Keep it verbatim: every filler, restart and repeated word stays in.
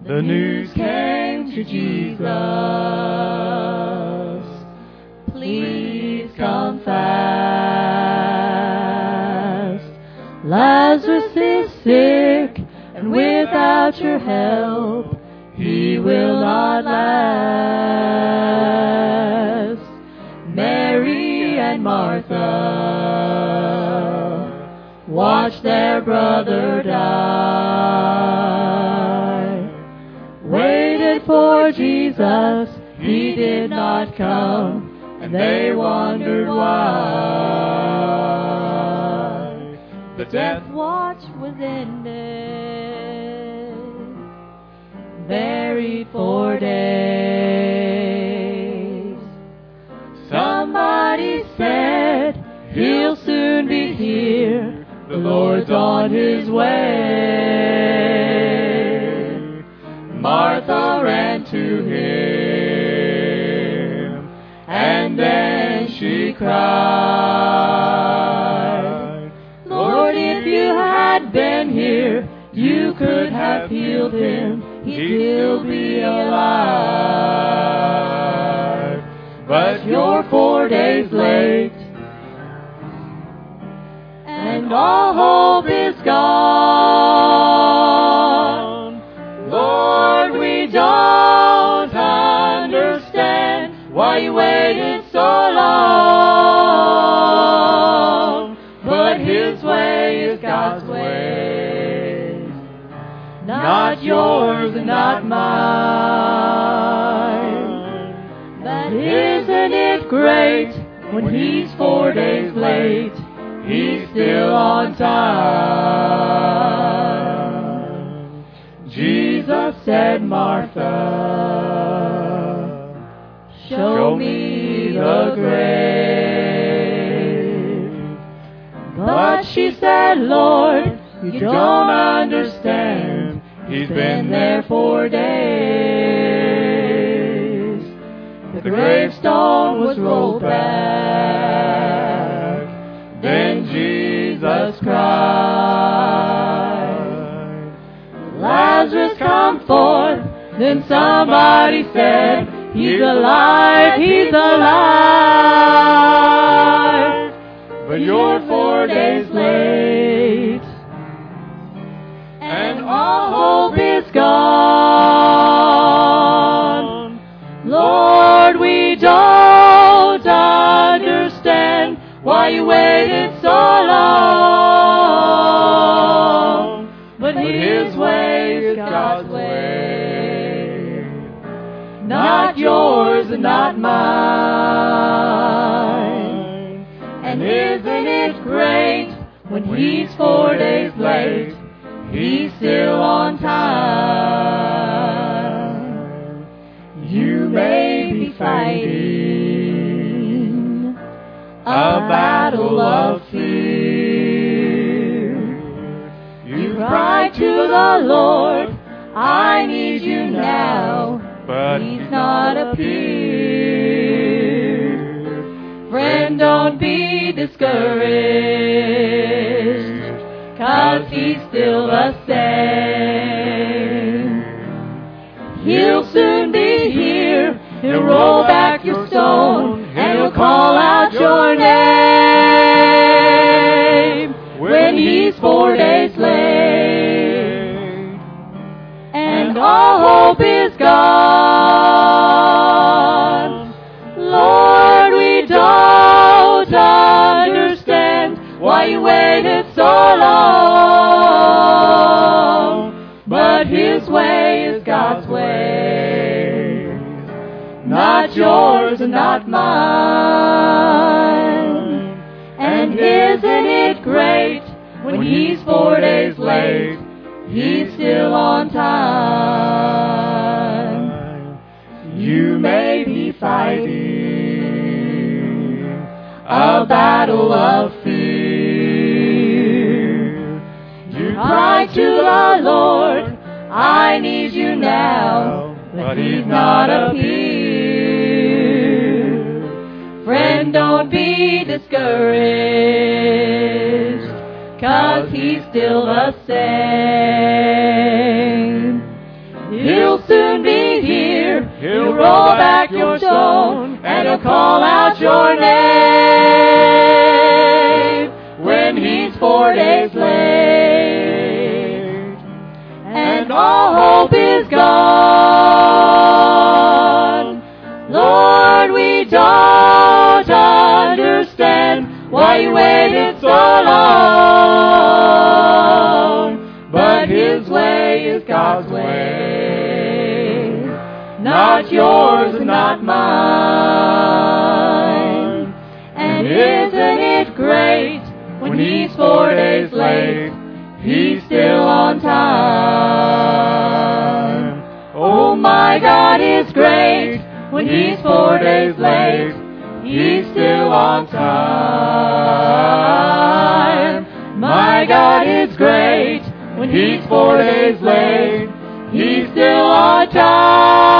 the news came to Jesus. Please come fast. Lazarus is sick, and without your help, he will not last. Mary and Martha watched their brother die. Waited for Jesus, he did not come, and they wondered why. The death watch was ended, buried for days. Somebody said, he'll soon be here, the Lord's on his way. Martha ran to him, and then she cried, Lord, if you had been here, you could have healed him, he'd still be alive. But you're four days late, and all hope is gone. Lord, we don't understand why you waited so long. But his way is God's way, not yours and not mine. But isn't it great when he's four days late, he's still on time. Jesus said, Martha, show me the grave. But she said, Lord, you don't understand. He's been there four days. The gravestone was rolled back. Then Jesus cried, Lazarus, come forth. Then somebody said, he's alive, he's alive. But you're four days late, and all hope is gone. Lord, we don't understand why you waited so long. But his way is God's way, not yours and not mine. And isn't it great when he's four days late, he's still on time. You may be fighting a battle of fear. You cry to the Lord, I need you now, but he's not appeared. Friend, don't be discouraged, 'cause he's still the same. He'll soon be here, he'll roll back your stone, and he'll call out your name when he's four days late, and all hope is gone. Lord, we don't understand why you waited so long, but his way is God's way, not yours and not mine. And isn't it great when he's four days late, he's still on time. You may be fighting a battle of fear. You cry to the Lord, I need you now, but he's not appeared. Friend, don't be discouraged, 'cause he's still the same. He'll soon be here. He'll roll back your stone, and he'll call out your name when he's four days late. And all hope is gone. Lord, we don't understand why you waited so long. But his way is God's way, not yours and not mine. And isn't it great when he's four days late, he's still on time. Oh, my God is great when he's four days late, he's still on time. My God is great when he's four days late, he's still on time.